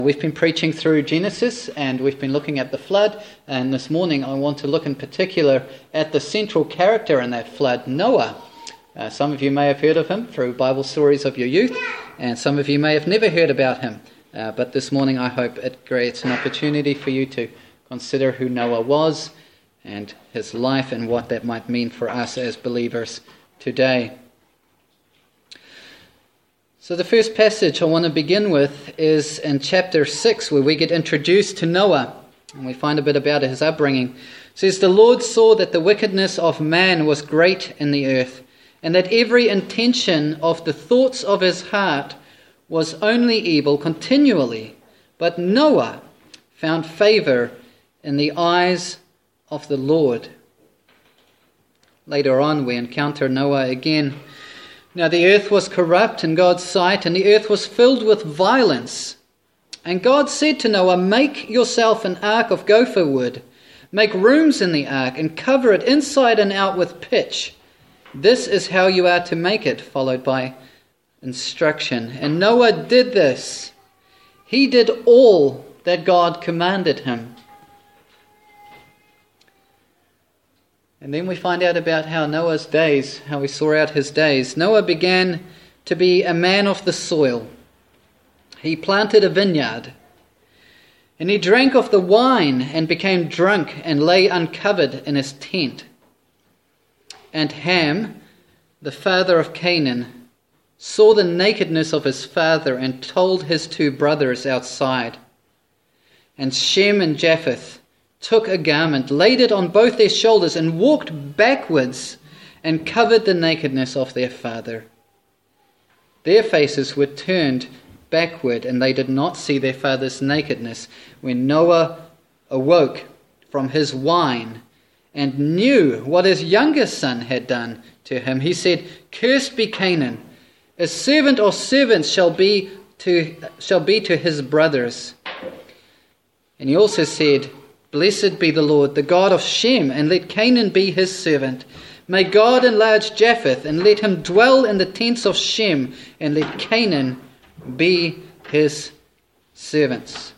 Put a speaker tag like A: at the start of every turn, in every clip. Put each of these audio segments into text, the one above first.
A: We've been preaching through Genesis and we've been looking at the flood, and this morning I want to look in particular at the central character in that flood, Noah. Some of you may have heard of him through Bible stories of your youth, and some of you may have never heard about him. But this morning I hope it creates an opportunity for you to consider who Noah was and his life and what that might mean for us as believers today. So the first passage I want to begin with is in chapter 6, where we get introduced to Noah, and we find a bit about his upbringing. It says, "The Lord saw that the wickedness of man was great in the earth, and that every intention of the thoughts of his heart was only evil continually. But Noah found favor in the eyes of the Lord." Later on, we encounter Noah again. "Now the earth was corrupt in God's sight, and the earth was filled with violence. And God said to Noah, 'Make yourself an ark of gopher wood. Make rooms in the ark, and cover it inside and out with pitch. This is how you are to make it,' followed by instruction. And Noah did this. He did all that God commanded him." And then we find out about how Noah's days, how he saw out his days. Noah began to be a man of the soil. He planted a vineyard. And he drank of the wine and became drunk and lay uncovered in his tent. And Ham, the father of Canaan, saw the nakedness of his father and told his two brothers outside. And Shem and Japheth took a garment, laid it on both their shoulders, and walked backwards and covered the nakedness of their father. Their faces were turned backward, and they did not see their father's nakedness. When Noah awoke from his wine and knew what his youngest son had done to him, he said, "Cursed be Canaan. A servant or servants shall be to his brothers." And he also said, "Blessed be the Lord, the God of Shem, and let Canaan be his servant. May God enlarge Japheth, and let him dwell in the tents of Shem, and let Canaan be his servants."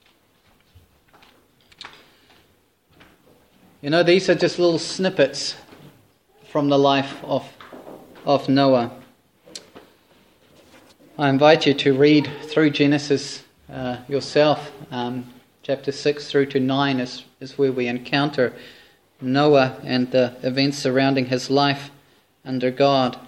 A: You know, these are just little snippets from the life of Noah. I invite you to read through Genesis yourself. Chapter 6 through to 9 is where we encounter Noah and the events surrounding his life under God.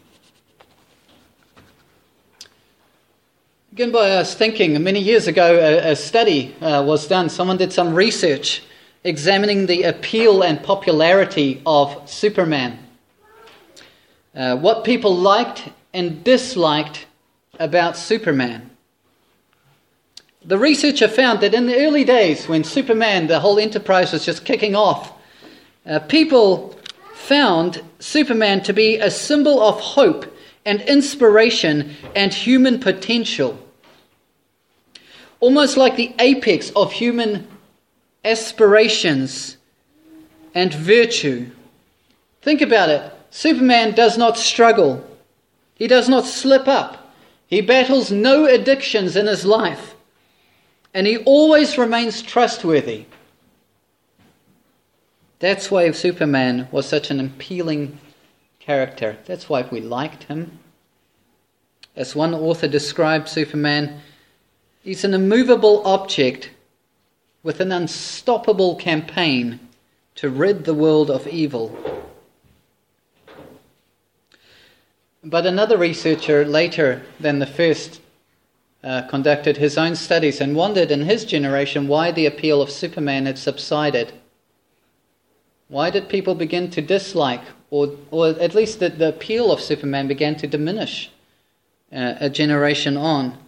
A: Begin by us thinking, many years ago a study was done. Someone did some research examining the appeal and popularity of Superman. What people liked and disliked about Superman. The researcher found that in the early days when Superman, the whole enterprise was just kicking off, people found Superman to be a symbol of hope and inspiration and human potential. Almost like the apex of human aspirations and virtue. Think about it. Superman does not struggle. He does not slip up. He battles no addictions in his life. And he always remains trustworthy. That's why Superman was such an appealing character. That's why we liked him. As one author described Superman, he's an immovable object with an unstoppable campaign to rid the world of evil. But another researcher, later than the first, conducted his own studies and wondered in his generation why the appeal of Superman had subsided. Why did people begin to dislike, or at least the appeal of Superman began to diminish a generation on?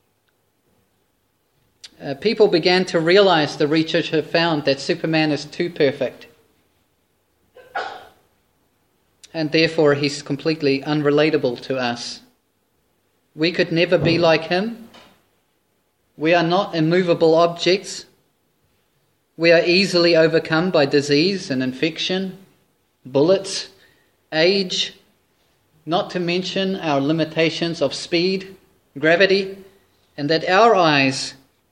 A: People began to realize, the researcher found, that Superman is too perfect. And therefore he's completely unrelatable to us. We could never be like him. We are not immovable objects. We are easily overcome by disease and infection, bullets, age, not to mention our limitations of speed, gravity, and that our eyes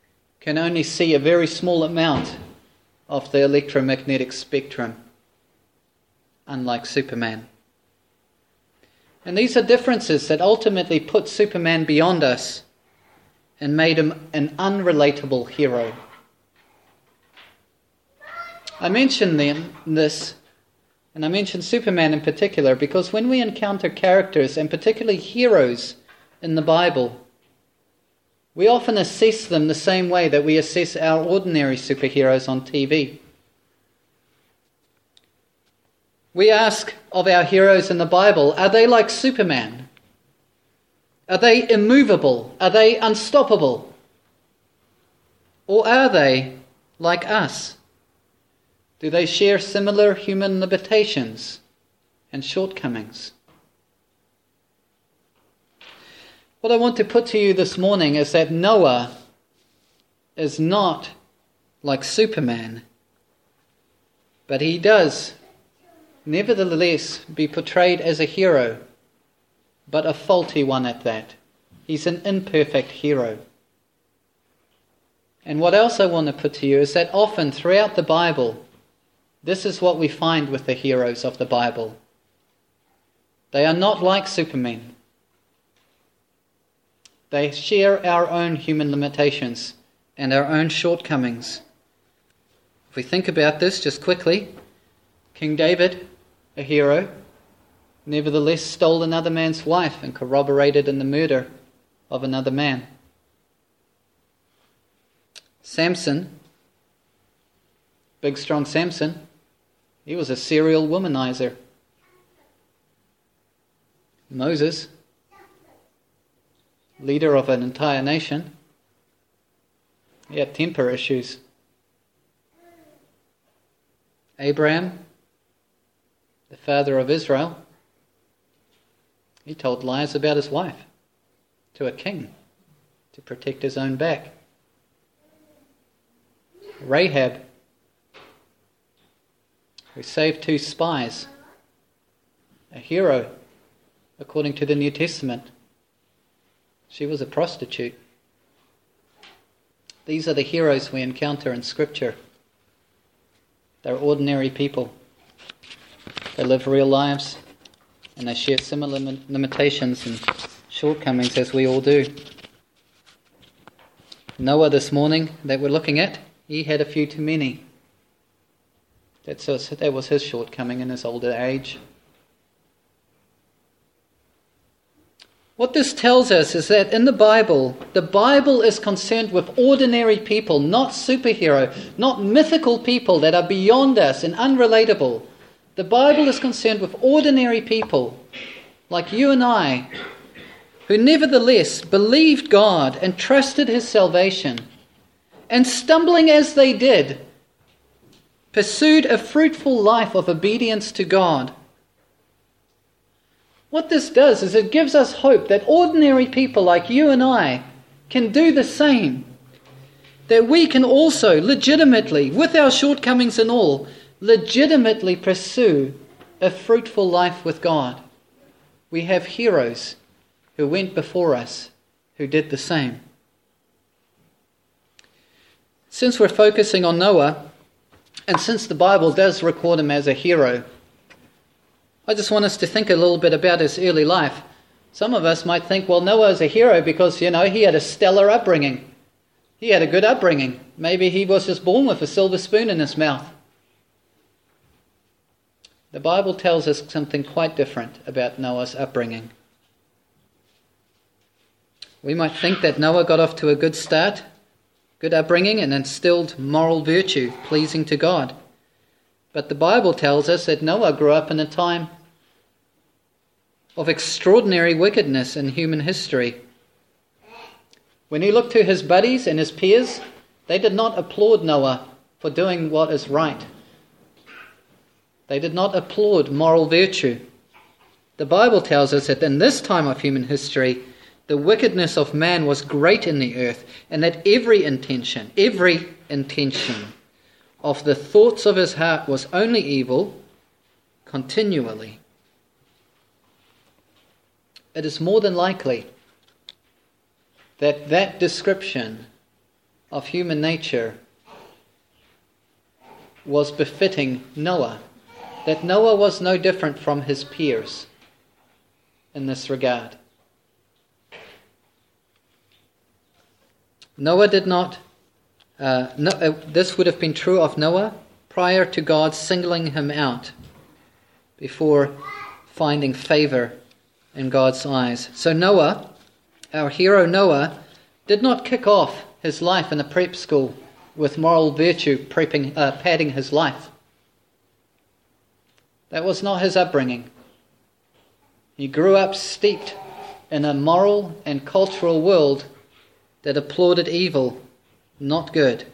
A: can only see a very small amount of the electromagnetic spectrum, unlike Superman. And these are differences that ultimately put Superman beyond us and made him an unrelatable hero. I mention this, and I mention Superman in particular, because when we encounter characters, and particularly heroes in the Bible, we often assess them the same way that we assess our ordinary superheroes on TV. We ask of our heroes in the Bible, are they like Superman? Are they immovable? Are they unstoppable? Or are they like us? Do they share similar human limitations and shortcomings? What I want to put to you this morning is that Noah is not like Superman, but he does nevertheless be portrayed as a hero, but a faulty one at that. He's an imperfect hero. And what else I want to put to you is that often throughout the Bible, this is what we find with the heroes of the Bible. They are not like Superman. They share our own human limitations and our own shortcomings. If we think about this just quickly, King David, a hero, nevertheless stole another man's wife and corroborated in the murder of another man. Samson, big strong Samson, he was a serial womanizer. Moses, leader of an entire nation, he had temper issues. Abraham, the father of Israel, he told lies about his wife to a king to protect his own back. Rahab, who saved 2 spies, a hero according to the New Testament. She was a prostitute. These are the heroes we encounter in Scripture. They're ordinary people. They live real lives, and they share similar limitations and shortcomings as we all do. Noah this morning that we're looking at, he had a few too many. That was his shortcoming in his older age. What this tells us is that in the Bible is concerned with ordinary people, not superhero, not mythical people that are beyond us and unrelatable. The Bible is concerned with ordinary people, like you and I, who nevertheless believed God and trusted His salvation, and stumbling as they did, pursued a fruitful life of obedience to God. What this does is it gives us hope that ordinary people like you and I can do the same. That we can also legitimately, with our shortcomings and all, legitimately pursue a fruitful life with God. We have heroes who went before us who did the same. Since we're focusing on Noah, and since the Bible does record him as a hero, I just want us to think a little bit about his early life. Some of us might think, well, Noah is a hero because, he had a stellar upbringing. He had a good upbringing. Maybe he was just born with a silver spoon in his mouth. The Bible tells us something quite different about Noah's upbringing. We might think that Noah got off to a good start, good upbringing, and instilled moral virtue pleasing to God. But the Bible tells us that Noah grew up in a time of extraordinary wickedness in human history. When he looked to his buddies and his peers, they did not applaud Noah for doing what is right. They did not applaud moral virtue. The Bible tells us that in this time of human history, the wickedness of man was great in the earth, and that every intention of the thoughts of his heart was only evil continually. It is more than likely that description of human nature was befitting Noah, that Noah was no different from his peers in this regard. Noah did not, this would have been true of Noah prior to God singling him out before finding favor in God's eyes. So Noah, our hero Noah, did not kick off his life in a prep school with moral virtue padding his life. That was not his upbringing. He grew up steeped in a moral and cultural world that applauded evil, not good.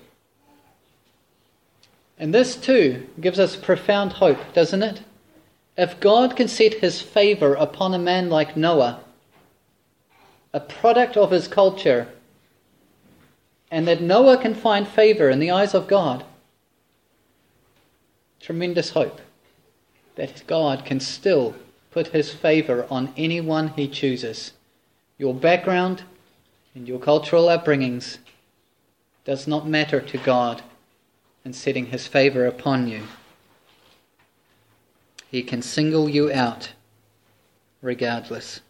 A: And this too gives us profound hope, doesn't it? If God can set his favor upon a man like Noah, a product of his culture, and that Noah can find favor in the eyes of God, tremendous hope that God can still put his favor on anyone he chooses. Your background and your cultural upbringings does not matter to God in setting his favor upon you. He can single you out regardless.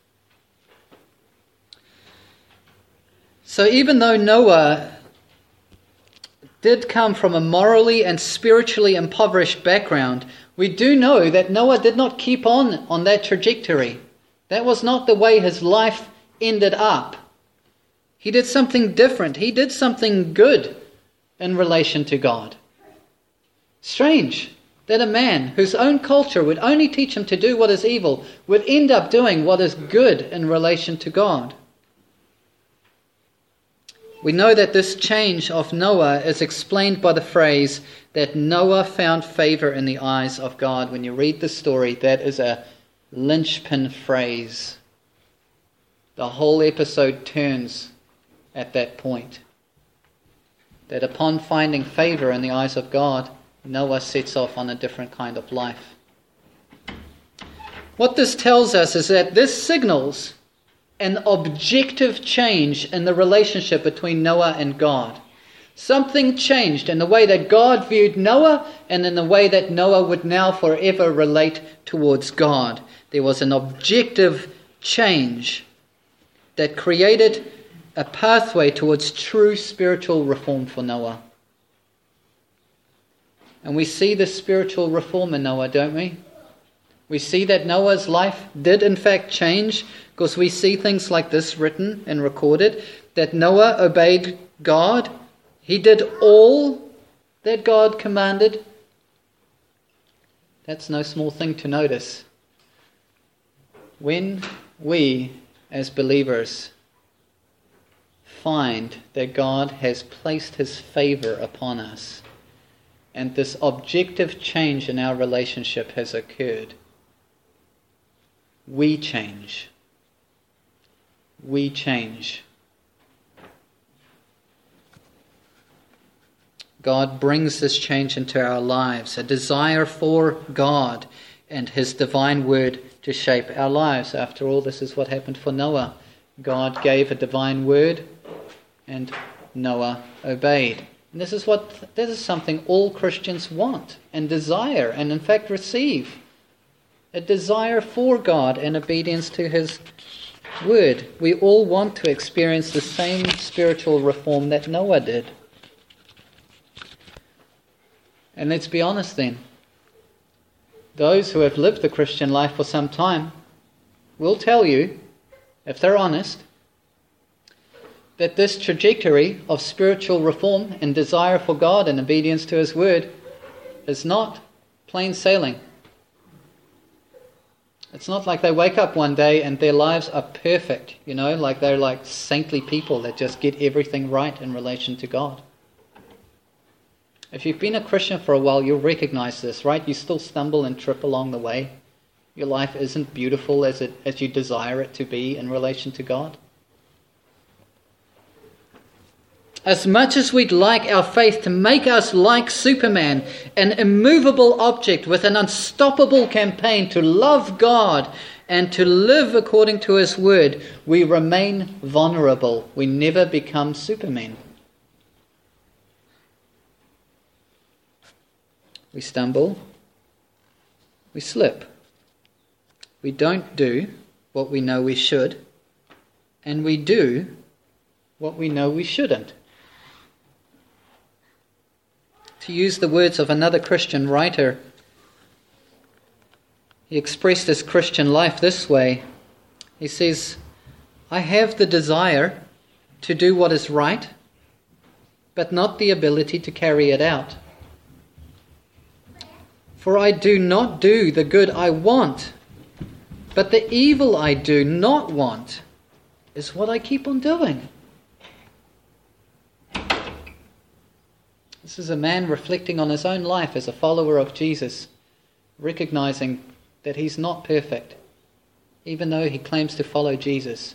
A: So even though Noah did come from a morally and spiritually impoverished background, we do know that Noah did not keep on that trajectory. That was not the way his life ended up. He did something different. He did something good in relation to God. Strange that a man whose own culture would only teach him to do what is evil would end up doing what is good in relation to God. We know that this change of Noah is explained by the phrase that Noah found favor in the eyes of God. When you read the story, that is a linchpin phrase. The whole episode turns at that point. That upon finding favor in the eyes of God, Noah sets off on a different kind of life. What this tells us is that this signals an objective change in the relationship between Noah and God. Something changed in the way that God viewed Noah and in the way that Noah would now forever relate towards God. There was an objective change that created a pathway towards true spiritual reform for Noah. And we see this spiritual reform in Noah, don't we? We see that Noah's life did in fact change, because we see things like this written and recorded, that Noah obeyed God. He did all that God commanded. That's no small thing to notice. When we, as believers, find that God has placed his favor upon us, and this objective change in our relationship has occurred, we change. We change. God brings this change into our lives, a desire for God and his divine word to shape our lives. After all, this is what happened for Noah. God gave a divine word and Noah obeyed. And this is something all Christians want and desire and in fact receive. A desire for God and obedience to his word. We all want to experience the same spiritual reform that Noah did. And let's be honest then. Those who have lived the Christian life for some time will tell you, if they're honest, that this trajectory of spiritual reform and desire for God and obedience to his word is not plain sailing. It's not like they wake up one day and their lives are perfect, like they're like saintly people that just get everything right in relation to God. If you've been a Christian for a while, you'll recognize this, right? You still stumble and trip along the way. Your life isn't beautiful as you desire it to be in relation to God. As much as we'd like our faith to make us like Superman, an immovable object with an unstoppable campaign to love God and to live according to his word, we remain vulnerable. We never become Superman. we stumble, we slip. We don't do what we know we should, and we do what we know we shouldn't. To use the words of another Christian writer, he expressed his Christian life this way. He says, I have the desire to do what is right, but not the ability to carry it out. For I do not do the good I want, but the evil I do not want is what I keep on doing. This is a man reflecting on his own life as a follower of Jesus, recognizing that he's not perfect, even though he claims to follow Jesus.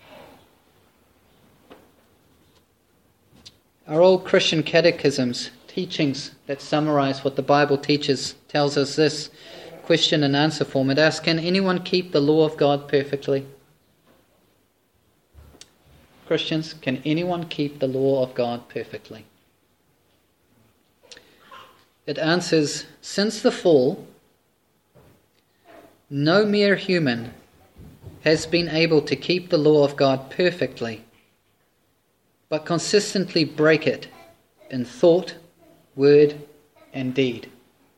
A: Our old Christian catechisms, teachings that summarize what the Bible teaches, tells us this question and answer form. It asks, can anyone keep the law of God perfectly? Christians, can anyone keep the law of God perfectly? It answers, since the fall, no mere human has been able to keep the law of God perfectly, but consistently break it in thought, word, and deed.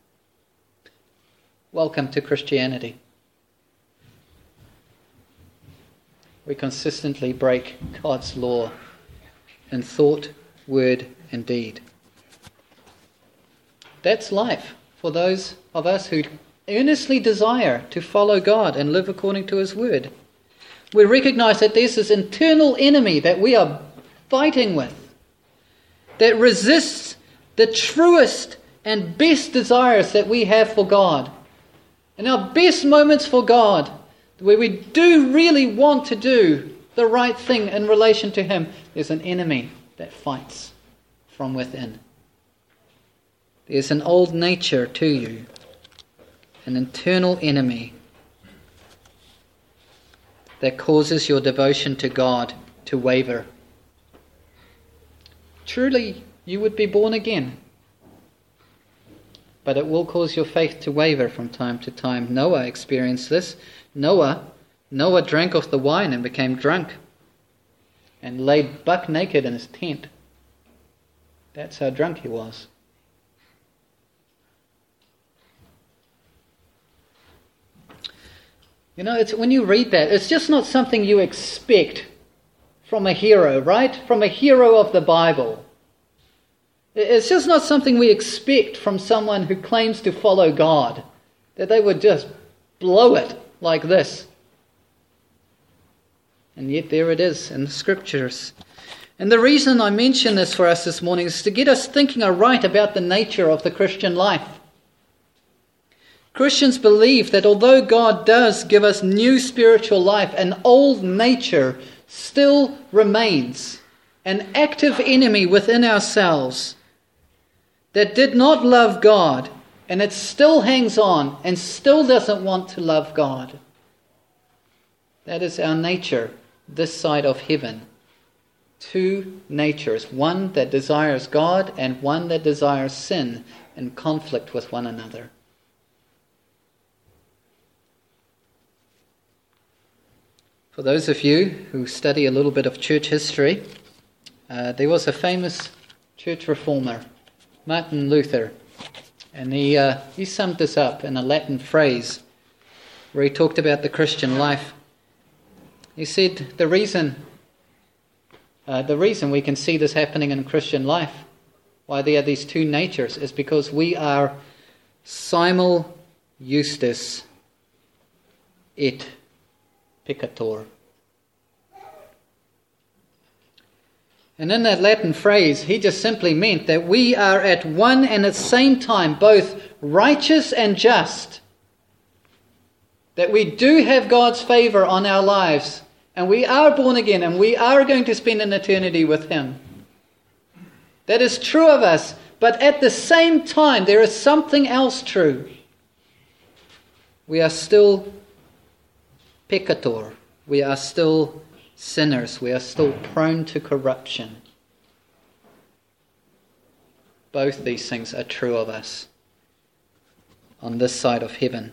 A: Welcome to Christianity. We consistently break God's law in thought, word, and deed. That's life for those of us who earnestly desire to follow God and live according to His word. We recognize that there's this internal enemy that we are fighting with, that resists the truest and best desires that we have for God. In our best moments for God, where we do really want to do the right thing in relation to Him, there's an enemy that fights from within. There's an old nature to you, an internal enemy that causes your devotion to God to waver. Truly, you would be born again, but it will cause your faith to waver from time to time. Noah experienced this. Noah drank of the wine and became drunk and laid buck naked in his tent. That's how drunk he was. You know, it's when you read that, it's just not something you expect from a hero, right? From a hero of the Bible. It's just not something we expect from someone who claims to follow God, that they would just blow it like this. And yet there it is in the Scriptures. And the reason I mention this for us this morning is to get us thinking aright about the nature of the Christian life. Christians believe that although God does give us new spiritual life, an old nature still remains, an active enemy within ourselves that did not love God, and it still hangs on and still doesn't want to love God. That is our nature this side of heaven. Two natures, one that desires God and one that desires sin in conflict with one another. For those of you who study a little bit of church history, there was a famous church reformer, Martin Luther, and he summed this up in a Latin phrase where he talked about the Christian life. He said the reason we can see this happening in Christian life, why there are these two natures, is because we are simul justus et peccator. And in that Latin phrase, he just simply meant that we are at one and at the same time both righteous and just. That we do have God's favor on our lives, and we are born again, and we are going to spend an eternity with Him. That is true of us, but at the same time, there is something else true. We are still peccator. We are still sinners. We are still prone to corruption. Both these things are true of us. on this side of heaven.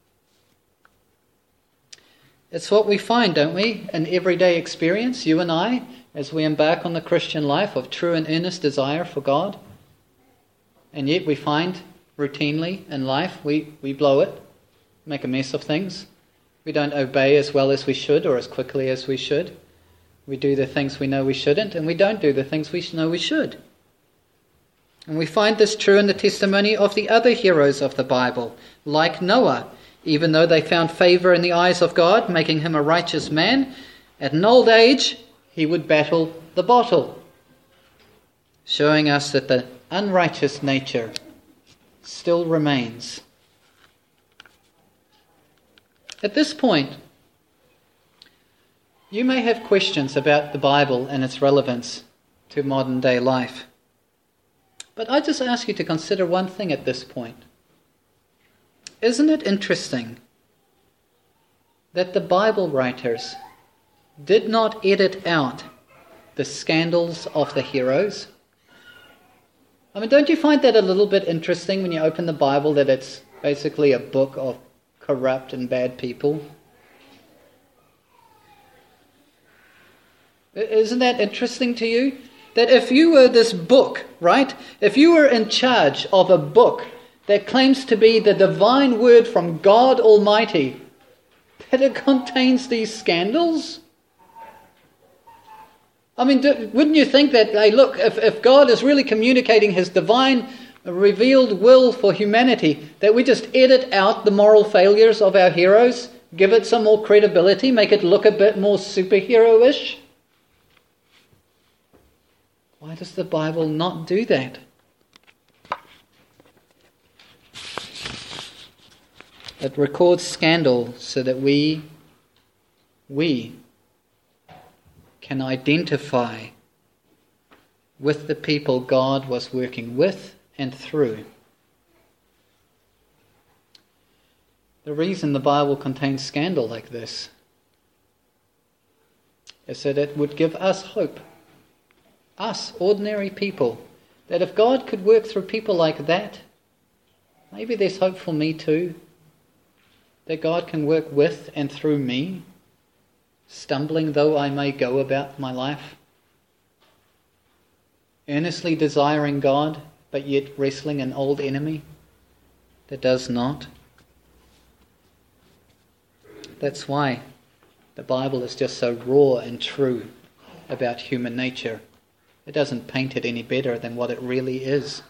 A: It's what we find, don't we, in everyday experience, you and I, as we embark on the Christian life of true and earnest desire for God. And yet we find routinely in life we blow it, make a mess of things. We don't obey as well as we should or as quickly as we should. We do the things we know we shouldn't, and we don't do the things we know we should. And we find this true in the testimony of the other heroes of the Bible, like Noah. Even though they found favor in the eyes of God, making him a righteous man, at an old age he would battle the bottle, showing us that the unrighteous nature still remains. At this point, you may have questions about the Bible and its relevance to modern day life. But I just ask you to consider one thing at this point. Isn't it interesting that the Bible writers did not edit out the scandals of the heroes? I mean, don't you find that a little bit interesting when you open the Bible, that it's basically a book of corrupt and bad people? Isn't that interesting to you? That if you were this book, right? If you were in charge of a book that claims to be the divine word from God Almighty, that it contains these scandals? I mean, wouldn't you think that, hey, look, if God is really communicating his divine revealed will for humanity, that we just edit out the moral failures of our heroes, give it some more credibility, make it look a bit more superhero-ish? Why does the Bible not do that? It records scandal so that we can identify with the people God was working with and through. The reason the Bible contains scandal like this is that it would give us hope, us ordinary people, that if God could work through people like that, maybe there's hope for me too. That God can work with and through me, stumbling though I may go about my life, earnestly desiring God, but yet wrestling an old enemy that does not. That's why the Bible is just so raw and true about human nature. It doesn't paint it any better than what it really is.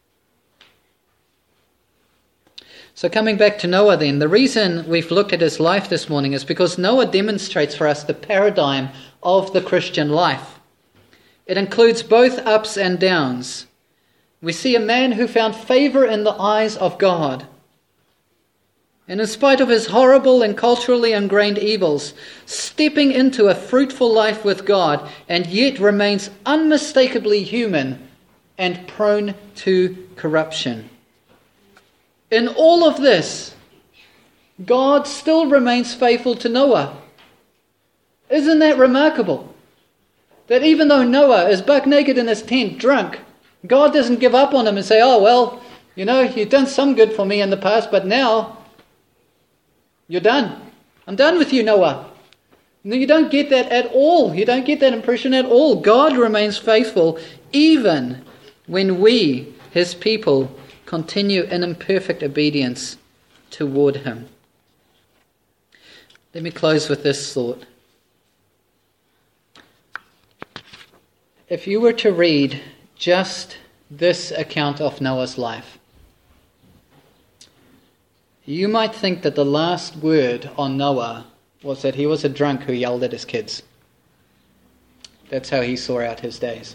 A: So coming back to Noah then, the reason we've looked at his life this morning is because Noah demonstrates for us the paradigm of the Christian life. It includes both ups and downs. We see a man who found favor in the eyes of God. And in spite of his horrible and culturally ingrained evils, stepping into a fruitful life with God, and yet remains unmistakably human and prone to corruption. In all of this, God still remains faithful to Noah. Isn't that remarkable? That even though Noah is buck naked in his tent, drunk, God doesn't give up on him and say, oh, well, you know, you've done some good for me in the past, but now you're done. I'm done with you, Noah. No, you don't get that at all. You don't get that impression at all. God remains faithful even when we, his people, continue in imperfect obedience toward him. Let me close with this thought. If you were to read just this account of Noah's life, you might think that the last word on Noah was that he was a drunk who yelled at his kids. That's how he saw out his days.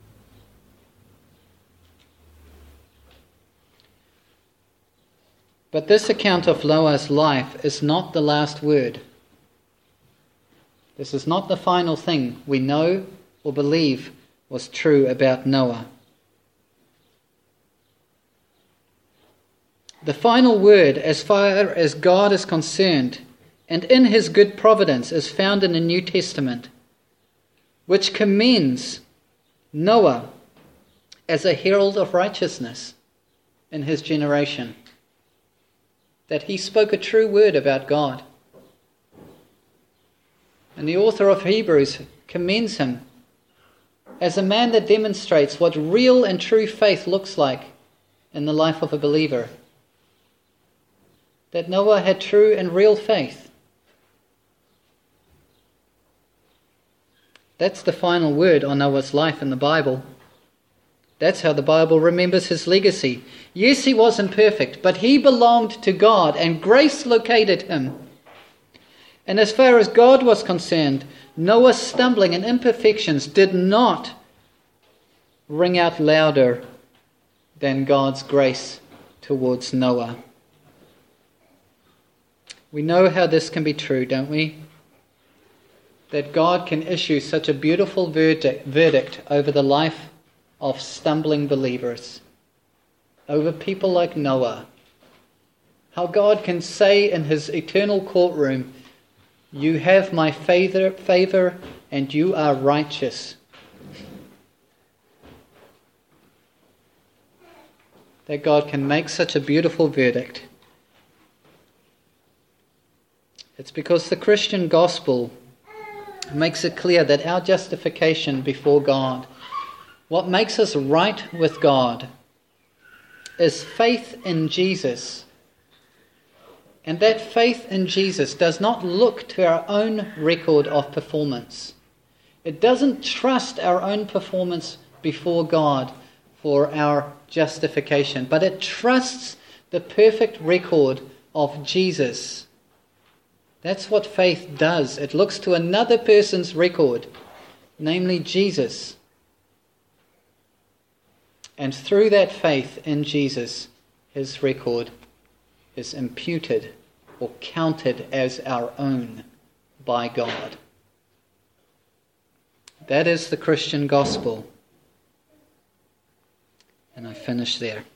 A: But this account of Noah's life is not the last word. This is not the final thing we know or believe was true about Noah. The final word, as far as God is concerned, and in his good providence, is found in the New Testament, which commends Noah as a herald of righteousness in his generation. that he spoke a true word about God. And the author of Hebrews commends him as a man that demonstrates what real and true faith looks like in the life of a believer. That Noah had true and real faith. That's the final word on Noah's life in the Bible. That's how the Bible remembers his legacy. Yes, he wasn't perfect, but he belonged to God and grace located him. And as far as God was concerned, Noah's stumbling and imperfections did not ring out louder than God's grace towards Noah. We know how this can be true, don't we? That God can issue such a beautiful verdict over the life of stumbling believers, over people like Noah. How God can say in his eternal courtroom, "You have my favor and you are righteous." That God can make such a beautiful verdict. It's because the Christian gospel makes it clear that our justification before God, what makes us right with God, is faith in Jesus. And that faith in Jesus does not look to our own record of performance. It doesn't trust our own performance before God for our justification, but it trusts the perfect record of Jesus. That's what faith does. It looks to another person's record, namely Jesus. And through that faith in Jesus, his record is imputed or counted as our own by God. That is the Christian gospel. And I finish there.